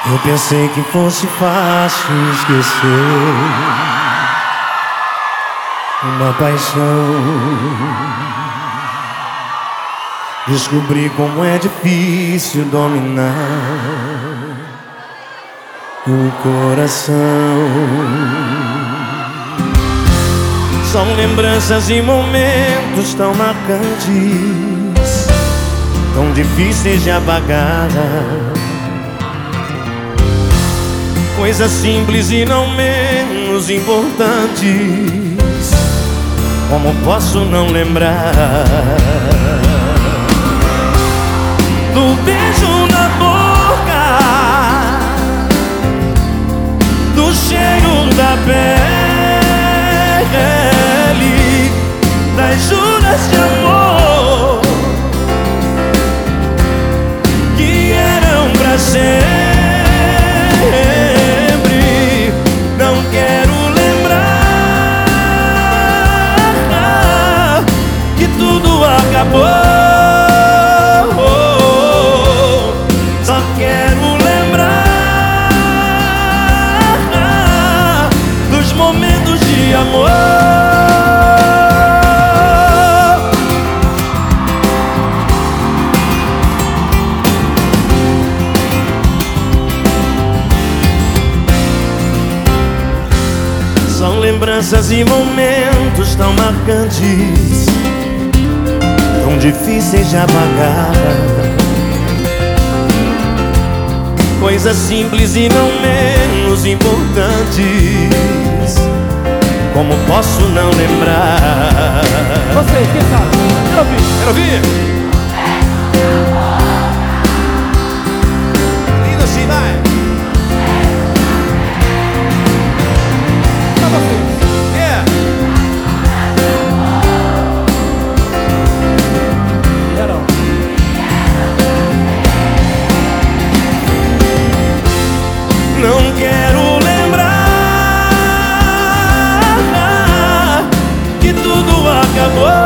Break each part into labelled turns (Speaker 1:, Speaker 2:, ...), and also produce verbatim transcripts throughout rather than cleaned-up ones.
Speaker 1: Eu pensei que fosse fácil esquecer uma paixão. Descobri como é difícil dominar o coração. São lembranças e momentos tão marcantes, tão difíceis de apagar. Coisas simples e não menos importantes, como posso não lembrar do beijo na boca, do cheiro da pele, das juras de amor que eram pra sempre. Não quero lembrar que tudo acabou. Só quero lembrar dos momentos de amor. São lembranças e momentos tão marcantes, tão difíceis de apagar. Coisas simples e não menos importantes, como posso não lembrar?
Speaker 2: Vocês, quem sabe? Quero ouvir.
Speaker 1: Quero ouvir. Lindo assim, vai.
Speaker 2: Pra vocês.
Speaker 1: Yeah.
Speaker 2: Geral.
Speaker 1: Não quero lembrar que tudo acabou.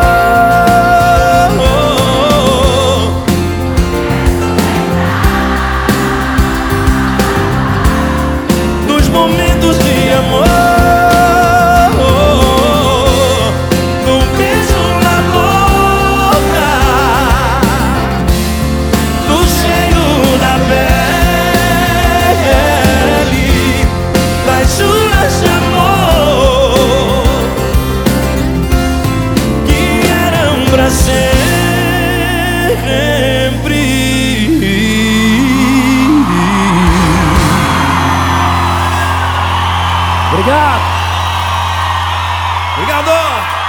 Speaker 1: Dos momentos de amor, do beijo na boca, do cheiro da pele, das juras de amor que eram pra sempre.
Speaker 2: Obrigado.
Speaker 1: Obrigado!